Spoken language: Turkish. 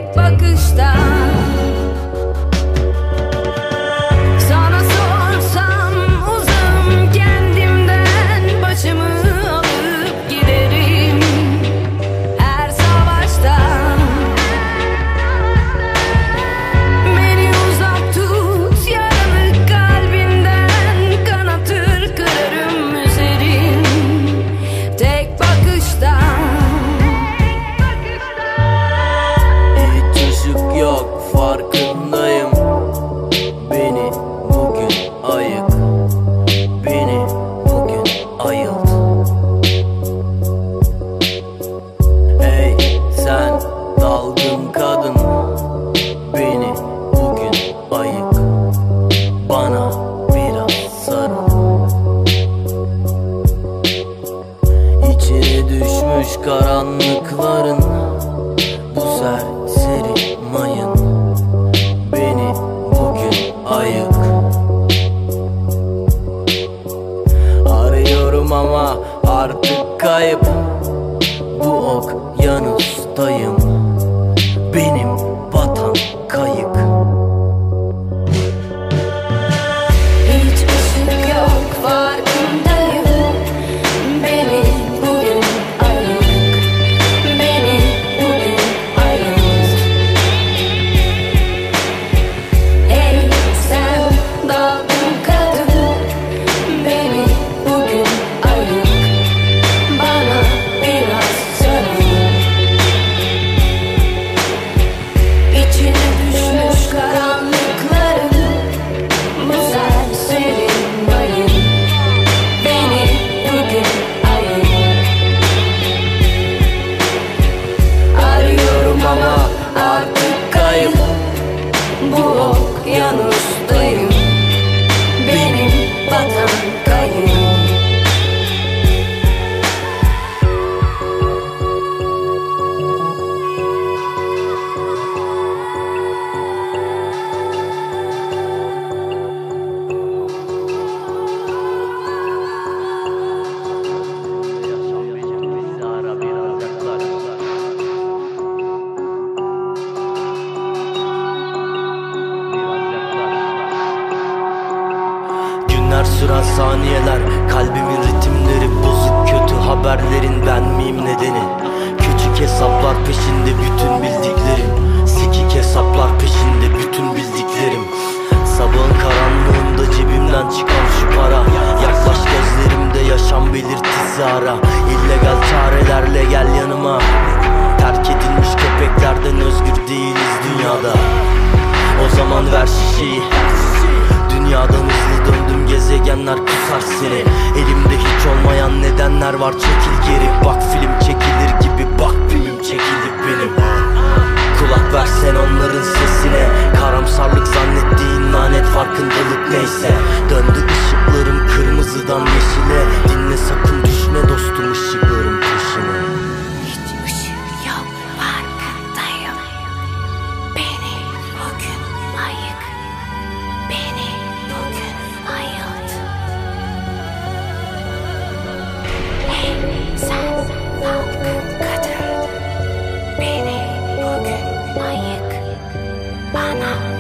tek bakışta. Sana sorsam uzun kendimden, başımı alıp giderim her savaşta. Beni uzak tut yaralı kalbimden, kanatır kırarım üzerin tek bakışta. Hiç ışık yok, farkındayım. Beni bugün ayık, beni bugün ayılt. Hey sen dalgın kadın, beni bugün ayık, bana biraz sarıl. İçine düşmüş karanlıkların, bu serseri mayın, beni bugün ayık. Arıyorum ama artık kayıp, bu okyanustayım, benim batan kayık. Hiç ışık yok, farkındayım. Beni bugün ayık, beni bugün ayırt. Ey sen dalgın kadın, beni bugün ayık, bana biraz sarıl. İçine düşmüş karanlıkların, bu serseri mayın, beni bugün ayırt. Arıyorum ama artık kayıp, bu okyanustayım, benim batan kayığım. Günler süren saniyeler, kalbimin ritimleri bozuk, kötü haberlerin ben miyim nedeni? Küçük hesaplar peşinde bütün bildiklerim, sikik hesaplar peşinde bütün bildiklerim. Sabahın karanlığında cebimden çıkan şu para, yaklaş gözlerimde yaşam belirtisi ara. İllegal çarelerle gel yanıma, terk edilmiş köpeklerden özgür değiliz dünyada. O zaman ver şişeyi, dünyadan hızlı döndüm, gezegenler kusar seni. Elimde hiç olmayan nedenler var, çekil geri. Bak film çekilir gibi, bak film çekilir benim. Kulak versen onların sesine, karamsarlık zannettiğin lanet, farkındalık neyse. Döndü ışıklarım kırmızıdan yeşile, dinle sakın düşme dostum ışıkların peşine. Hiç ışık yok, farkındayım. Beni bugün ayık, beni bugün ayırt. Hey sen dalgın kadın, beni bugün ayık, bana